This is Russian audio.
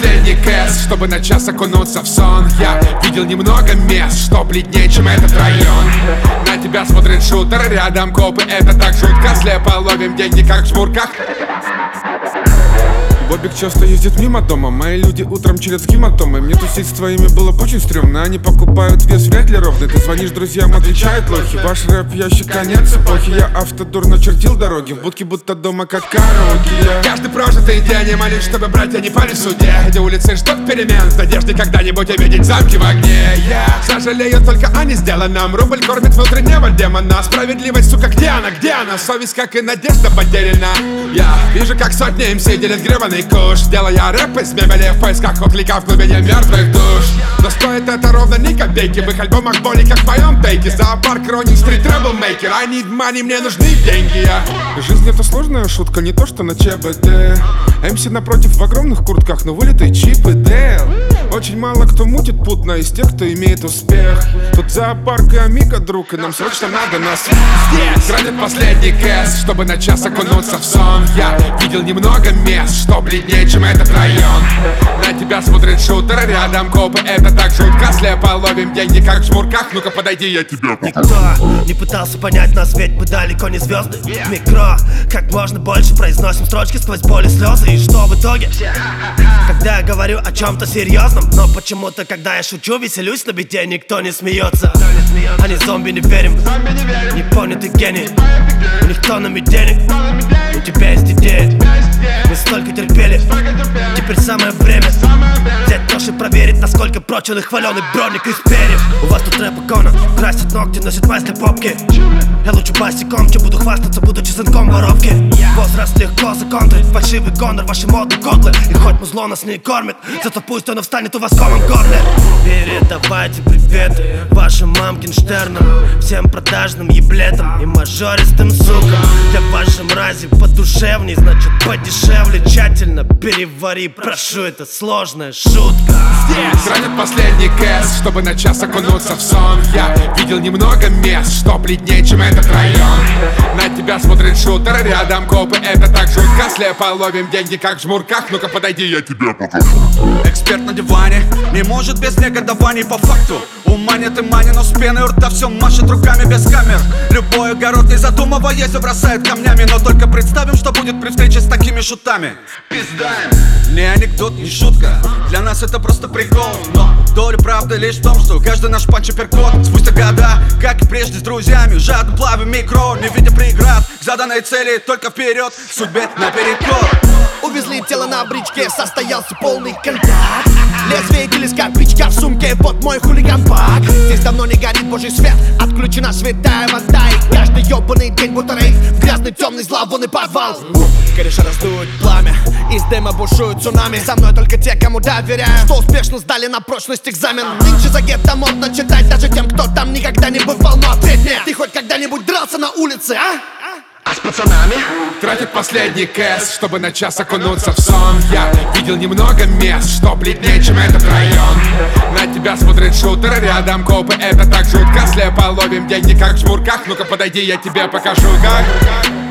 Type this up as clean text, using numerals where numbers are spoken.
последний кэс, чтобы на час окунуться в сон. Я видел немного мест, что бледнее, чем этот район. На тебя смотрит шутер, рядом копы, это так жутко. Слепо ловим деньги, как в жмурках. Бобик часто ездит мимо дома. Мои люди утром через гематомы. Мне тусить с твоими было бы очень стрёмно. Они покупают вес вряд ли ровный. Ты звонишь друзьям, отвечают лохи. Ваш рэп ящик, конец эпохи. Я автодур начертил дороги. В будке будто дома, как караоке. Каждый прожитый день я молюсь, чтобы братья не пали в суде. Где улицы ждут перемен, с надеждой когда-нибудь увидеть замки в огне. Я сожалею только о несделанном. Рубль кормит внутреннего демона. Справедливость, сука, где она, где она? Совесть, как и надежда, потеряна. Я вижу, как сотни МС делят гребаный куш, делая рэп из мебели в поисках отклика в глубине мертвых душ. Но стоит это ровно ни копейки. В их альбомах боли, как в моем тейке. Зоопарк, Ронинг Стрит, Трэблмейкер. I need money, мне нужны деньги. Жизнь это сложная шутка, не то что на ЧБД. МС напротив в огромных куртках, но вылитый Чип и Дейл. Очень мало кто мутит путно из тех, кто имеет успех. Тут зоопарк и Амиго, друг, и нам срочно надо нас здесь тратят последний кэс, чтобы на час окунуться в сон. Я видел немного мест, что бледнее, чем этот район. На тебя смотрит шутер, рядом копы, это так жутко. Слепо ловим деньги, как в жмурках. Ну-ка подойди, я тебя покажу. Никто не пытался понять нас, ведь мы далеко не звезды. Микро, как можно больше произносим строчки сквозь боль и слезы. И что в итоге? Когда я говорю о чем-то серьезном, но почему-то, когда я шучу, веселюсь, на беде никто не смеется. Они зомби, не верим, не понятый гений. У них тоннами денег, у тебя есть идеи. Мы столько терпели, теперь самое время взять нож и проверить, насколько прочен и хваленый броник из перьев. У вас тут рэп икона, красит ногти, носит мазь для попки. Я лучше басиком, чем буду хвастаться, будучи сынком воровки. Возраст легко законтрить, фальшивый гонор, ваши моды кодлы. И хоть музло нас не кормит, зато пусть оно встанет у вас в комом горле. Передавайте приветы вашим мамкинштернам, всем продажным еблетам и мажористым сукам. Для вашей мрази подушевней, значит подешевле. Тщательно перевари, прошу, это сложная шутка. Здесь тратят последний кэс, чтобы на час окунуться в сон. Я видел немного мест, что бледнее, чем этот район. На тебя смотрит шутер, рядом копы, это так жутко. Слепо ловим деньги, как в жмурках. Ну-ка подойди, я тебя покажу. Эксперт на диване не может без негодований по факту. Ума нет и мани, но с пеной у рта все машет руками без камер. Любой огород, не задумываясь, бросает камнями. Но только представим, что будет при встрече с такими шутами. Пиздаем. Не анекдот, не шутка, для нас это просто прикол. Но доля правды лишь в том, что каждый наш панч апперкот. Спустя года, как и прежде с друзьями, жадно плавим микро, не видя преград к заданной цели, только вперед, судьбе наперекор. Увезли тело на бричке, состоялся полный контакт. Лезвие телескопичка в сумке, вот мой хулиган-пак. Здесь давно не горит божий свет, отключена святая вода. И каждый ёбаный день будто рейв в грязный темный зловонный подвал. Кореша раздуют пламя, из дыма бушуют цунами. Со мной только те, кому доверяю, что успешно сдали на прочность экзамен. Нынче за гетто модно читать даже тем, кто там никогда не бывал. Но ответь мне, ты хоть когда-нибудь дрался на улице, а? А с пацанами? Тратят последний кэс, чтобы на час окунуться в сон. Я видел немного мест, что бледнее, чем этот район. На тебя смотрит шутер, рядом копы, это так жутко. Слепо ловим деньги, как в жмурках. Ну-ка подойди, я тебе покажу, как.